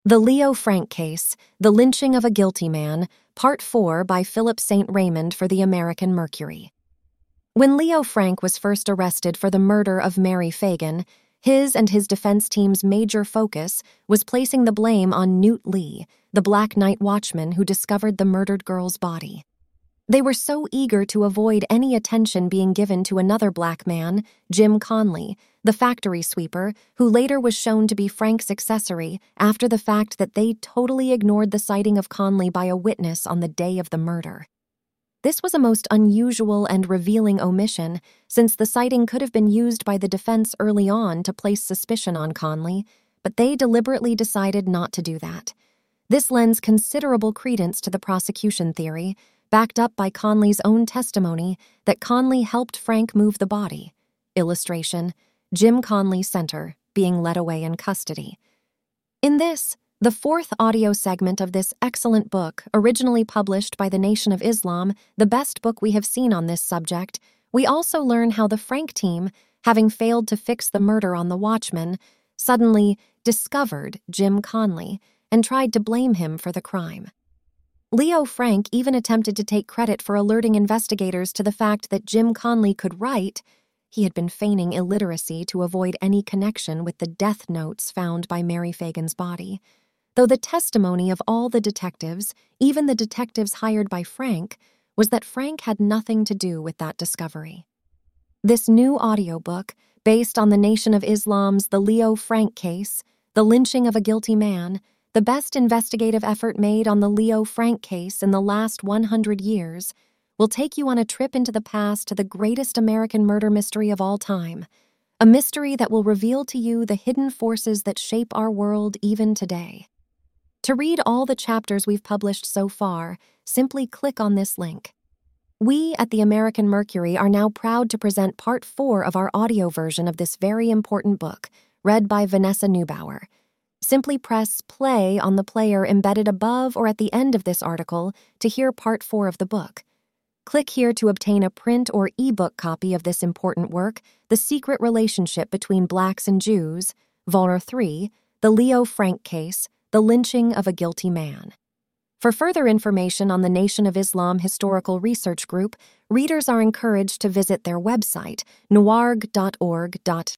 The Leo Frank Case, The Lynching of a Guilty Man, Part 4 by Philip St. Raymond for the American Mercury. When Leo Frank was first arrested for the murder of Mary Fagan, his and his defense team's major focus was placing the blame on Newt Lee, the Black Night Watchman who discovered the murdered girl's body. They were so eager to avoid any attention being given to another black man, Jim Conley, the factory sweeper, who later was shown to be Frank's accessory after the fact that they totally ignored the sighting of Conley by a witness on the day of the murder. This was a most unusual and revealing omission, since the sighting could have been used by the defense early on to place suspicion on Conley, but they deliberately decided not to do that. This lends considerable credence to the prosecution theory, backed up by Conley's own testimony that Conley helped Frank move the body. Illustration: Jim Conley Center, being led away in custody. In this, the fourth audio segment of this excellent book, originally published by the Nation of Islam, the best book we have seen on this subject, we also learn how the Frank team, having failed to fix the murder on the Watchman, suddenly discovered Jim Conley and tried to blame him for the crime. Leo Frank even attempted to take credit for alerting investigators to the fact that Jim Conley could write. He had been feigning illiteracy to avoid any connection with the death notes found by Mary Fagan's body, though the testimony of all the detectives, even the detectives hired by Frank, was that Frank had nothing to do with that discovery. This new audiobook, based on the Nation of Islam's The Leo Frank Case, The Lynching of a Guilty Man, the best investigative effort made on the Leo Frank case in the last 100 years, will take you on a trip into the past to the greatest American murder mystery of all time, a mystery that will reveal to you the hidden forces that shape our world even today. To read all the chapters we've published so far, simply click on this link. We at the American Mercury are now proud to present Part 4 of our audio version of this very important book, read by Vanessa Neubauer. Simply press play on the player embedded above or at the end of this article to hear Part 4 of the book. Click here to obtain a print or ebook copy of this important work, The Secret Relationship Between Blacks and Jews, Vol. 3, The Leo Frank Case, The Lynching of a Guilty Man. For further information on the Nation of Islam Historical Research Group, readers are encouraged to visit their website, nuarg.org.tw.